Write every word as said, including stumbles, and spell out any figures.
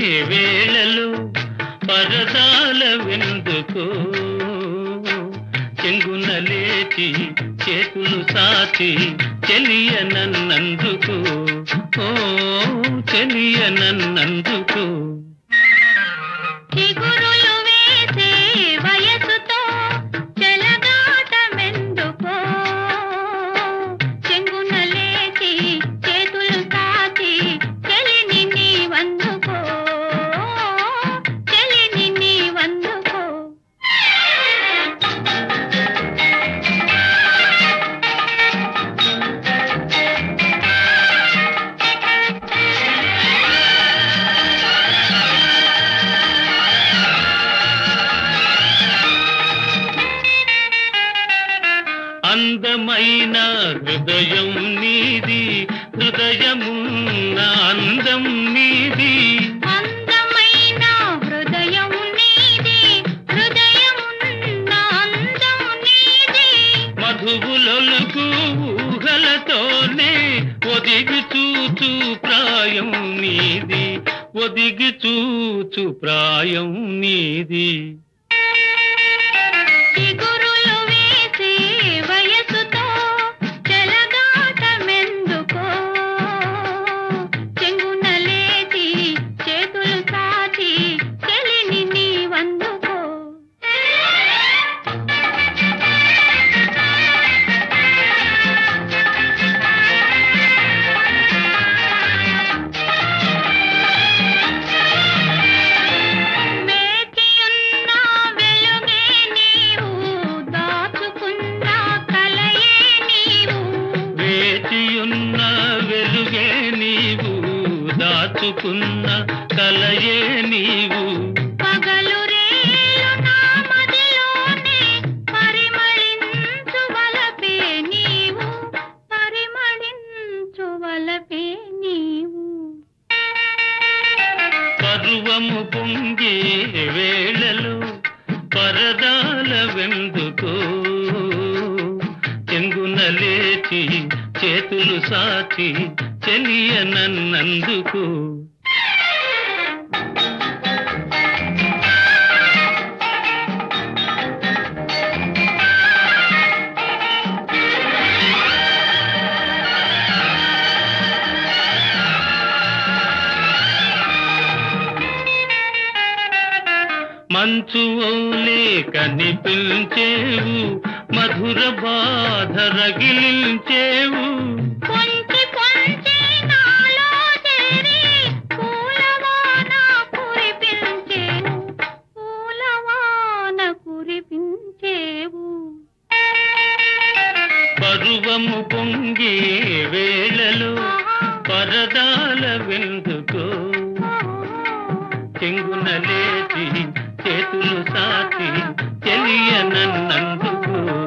వేళలు పరదాల వెందుకు చెంగున లేచి చేతులు సాచి చెలియ నన్నందుకు ఓ చెలియ నన్నందుకు చిగురులు వేసే వయసుతో చెలగాటమెందుకో చెంగున లేచి చేతులు సాచి చెలిని నీవందుకో చెలిని నీవందుకో అందమైన హృదయం నీది హృదయమున్న అందం నీది అందమైన హృదయం నీది హృదయమున్న అందం నీది మధువులొలుకు ఊహలతోనే ఒదిగి చూచు ప్రాయం నీది ఒదిగి చూచు ప్రాయం నీది చిగురులు వేసే వయసుతో చెలగాటమెందుకో చెంగున లేచి చేతులు సాచి చెలిని నీవందుకో వేచియున్న వెలుగే నీవు దాచుకున్న కలయే నీవు వేచియున్న వెలుగే నీవు దాచుకున్న కలయే నీవు పగలు రేలు నా మదిలోనే పరిమళించు వలపే నీవు పరిమళించు వలపే నీవు పర్వము పొంగే వేళలు పరదాల వెందుకు చెంగున లేచి చేతులు సాచి చెలియ నన్నందుకు మంచు ఓలే కనిపించేవు మధుర బాధ రగిలించేవు పొంచి పొంచి నాలో చేరి పూలవాన కురిపించేవు పూలవాన కురిపించేవు పరువము పొంగే వేళలు పరదాల వెందుకు చెంగున లేచి చేతులు సాచి చెలియ నన్నందుకు